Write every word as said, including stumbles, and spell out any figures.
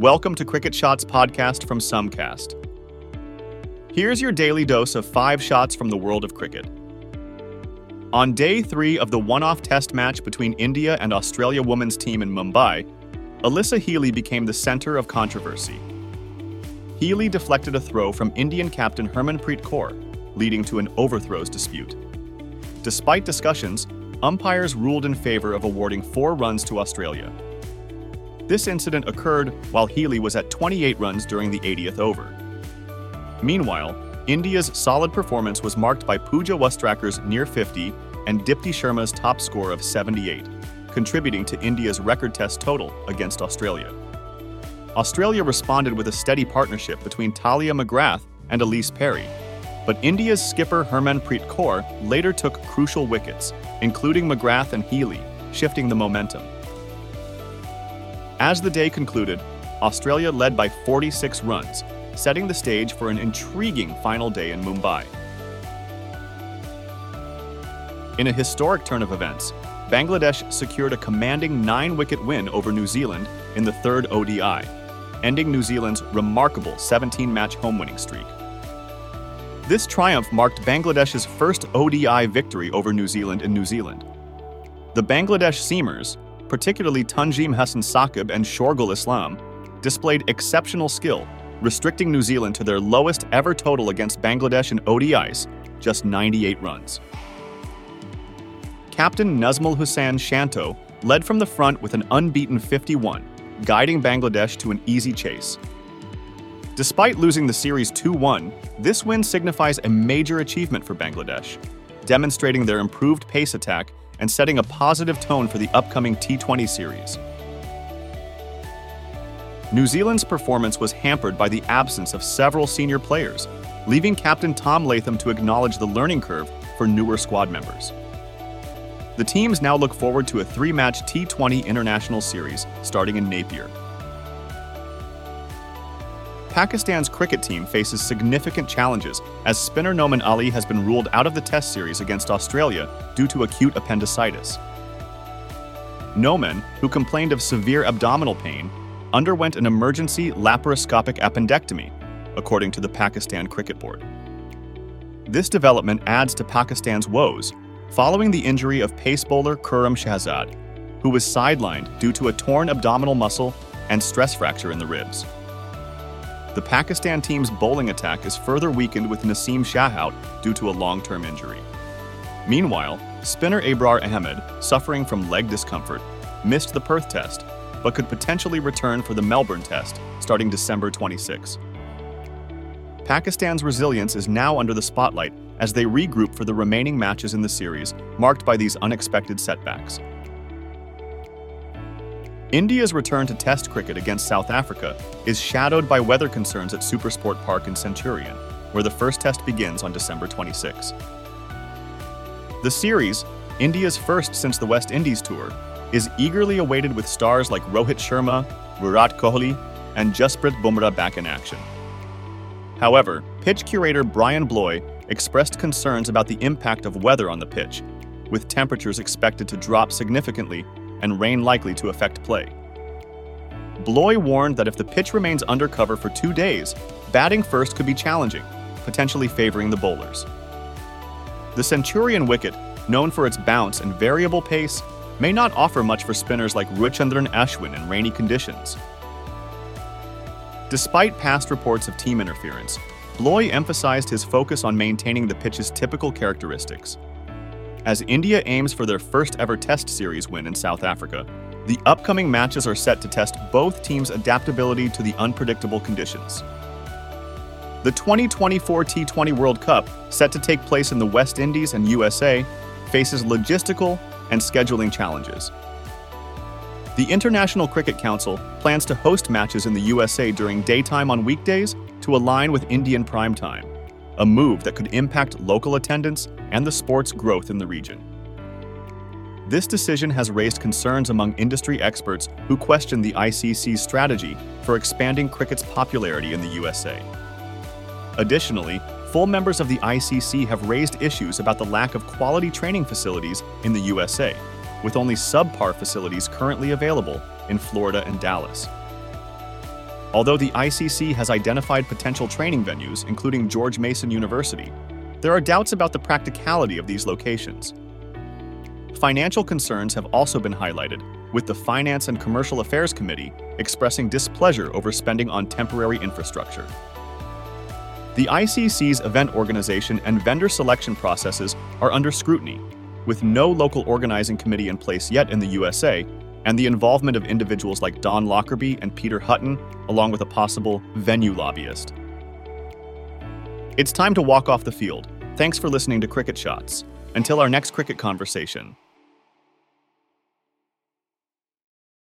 Welcome to Cricket Shots podcast from Sumcast. Here's your daily dose of five shots from the world of cricket. On day three of the one-off test match between India and Australia women's team in Mumbai, Alyssa Healy became the center of controversy. Healy deflected a throw from Indian captain Harmanpreet Kaur, leading to an overthrows dispute. Despite discussions, umpires ruled in favor of awarding four runs to Australia. This incident occurred while Healy was at twenty-eight runs during the eightieth over. Meanwhile, India's solid performance was marked by Pooja Wastrakar's near fifty and Dipti Sharma's top score of seventy-eight, contributing to India's record test total against Australia. Australia responded with a steady partnership between Talia McGrath and Elise Perry, but India's skipper Harmanpreet Kaur later took crucial wickets, including McGrath and Healy, shifting the momentum. As the day concluded, Australia led by forty-six runs, setting the stage for an intriguing final day in Mumbai. In a historic turn of events, Bangladesh secured a commanding nine-wicket win over New Zealand in the third O D I, ending New Zealand's remarkable seventeen-match home-winning streak. This triumph marked Bangladesh's first O D I victory over New Zealand in New Zealand. The Bangladesh seamers, particularly Tanjeem Hassan Saqib and Shorgul Islam, displayed exceptional skill, restricting New Zealand to their lowest ever total against Bangladesh in O D Is, just ninety-eight runs. Captain Nazmul Hussain Shanto led from the front with an unbeaten fifty-one, guiding Bangladesh to an easy chase. Despite losing the series two one, this win signifies a major achievement for Bangladesh, demonstrating their improved pace attack and setting a positive tone for the upcoming T twenty series. New Zealand's performance was hampered by the absence of several senior players, leaving Captain Tom Latham to acknowledge the learning curve for newer squad members. The teams now look forward to a three-match T twenty international series starting in Napier. Pakistan's cricket team faces significant challenges as spinner Noman Ali has been ruled out of the Test series against Australia due to acute appendicitis. Noman, who complained of severe abdominal pain, underwent an emergency laparoscopic appendectomy, according to the Pakistan Cricket Board. This development adds to Pakistan's woes following the injury of pace bowler Khurram Shahzad, who was sidelined due to a torn abdominal muscle and stress fracture in the ribs. The Pakistan team's bowling attack is further weakened with Naseem Shah out due to a long-term injury. Meanwhile, spinner Abrar Ahmed, suffering from leg discomfort, missed the Perth Test, but could potentially return for the Melbourne Test starting December twenty-sixth. Pakistan's resilience is now under the spotlight as they regroup for the remaining matches in the series, marked by these unexpected setbacks. India's return to Test cricket against South Africa is shadowed by weather concerns at Supersport Park in Centurion, where the first Test begins on December twenty-sixth. The series, India's first since the West Indies tour, is eagerly awaited with stars like Rohit Sharma, Virat Kohli, and Jasprit Bumrah back in action. However, pitch curator Brian Bloy expressed concerns about the impact of weather on the pitch, with temperatures expected to drop significantly and rain likely to affect play. Bloy warned that if the pitch remains under cover for two days, batting first could be challenging, potentially favoring the bowlers. The Centurion wicket, known for its bounce and variable pace, may not offer much for spinners like Ruchandran Ashwin in rainy conditions. Despite past reports of team interference, Bloy emphasized his focus on maintaining the pitch's typical characteristics. As India aims for their first-ever Test series win in South Africa, the upcoming matches are set to test both teams' adaptability to the unpredictable conditions. The twenty twenty-four T twenty World Cup, set to take place in the West Indies and U S A, faces logistical and scheduling challenges. The International Cricket Council plans to host matches in the U S A during daytime on weekdays to align with Indian prime time, a move that could impact local attendance and the sport's growth in the region. This decision has raised concerns among industry experts who question the I C C's strategy for expanding cricket's popularity in the U S A. Additionally, full members of the I C C have raised issues about the lack of quality training facilities in the U S A, with only subpar facilities currently available in Florida and Dallas. Although the I C C has identified potential training venues, including George Mason University, there are doubts about the practicality of these locations. Financial concerns have also been highlighted, with the Finance and Commercial Affairs Committee expressing displeasure over spending on temporary infrastructure. The I C C's event organization and vendor selection processes are under scrutiny, with no local organizing committee in place yet in the U S A, and the involvement of individuals like Don Lockerbie and Peter Hutton, along with a possible venue lobbyist. It's time to walk off the field. Thanks for listening to Cricket Shots. Until our next cricket conversation.